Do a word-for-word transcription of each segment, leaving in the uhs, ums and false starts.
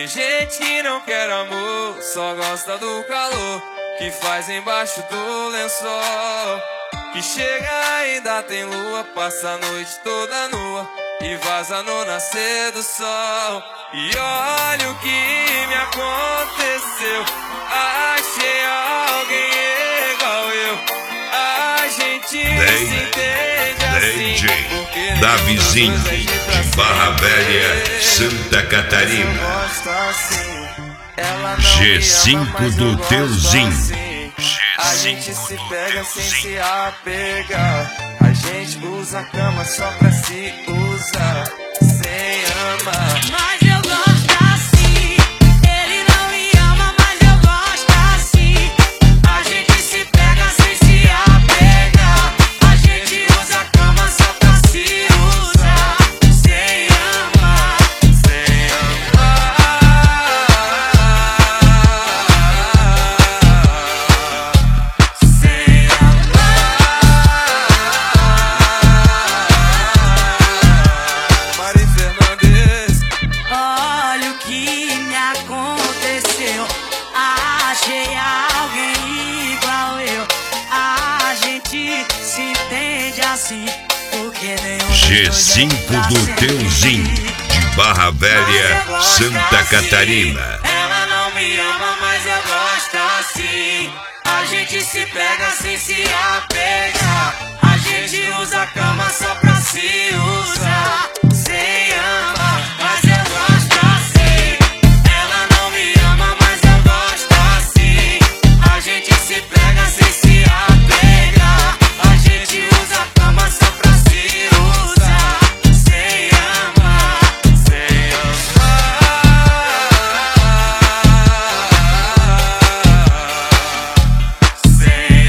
Tem gente que não quer amor, só gosta do calor que faz embaixo do lençol. Que chega ainda tem lua, passa a noite toda nua e vaza no nascer do sol. E olha o que me aconteceu, achei alguém igual eu. A gente se entende assim, porque Davizinho de Barra Velha, Santa Catarina. G cinco do Teuzinho. A gente se pega sem se apegar. A gente usa a cama só pra se usar, sem amar. Mas eu gosto assim. Ele não me ama, mas eu gosto assim. A gente se pega sem se apegar. A gente usa a cama só pra se usar, sem amar, sem amar. Achei alguém igual eu. A gente se entende assim, porque nenhum G cinco do Teuzinho de Barra Velha, Santa Catarina. Ela não me ama, mas eu gosto assim. A gente se pega sem se apegar. A gente usa a cama só pra se usar, sem amar. Mas eu gosto assim. Ela não me ama, mas eu gosto assim. A gente se pega sem se apegar. A gente usa a cama só pra se usar, sem amar, sem amar, sem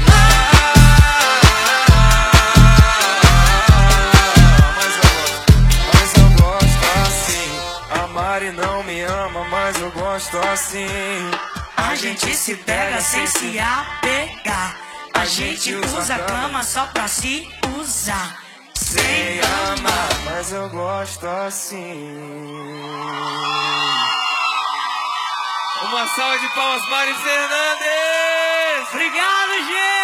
amar. Mas eu gosto assim. A Mari não me ama, mas eu gosto assim. A gente se pega sem se apegar. A gente usa a cama só pra se usar, sem amar. Mas eu gosto assim. Uma salva de palmas, Mari Fernandes. Obrigado, gente!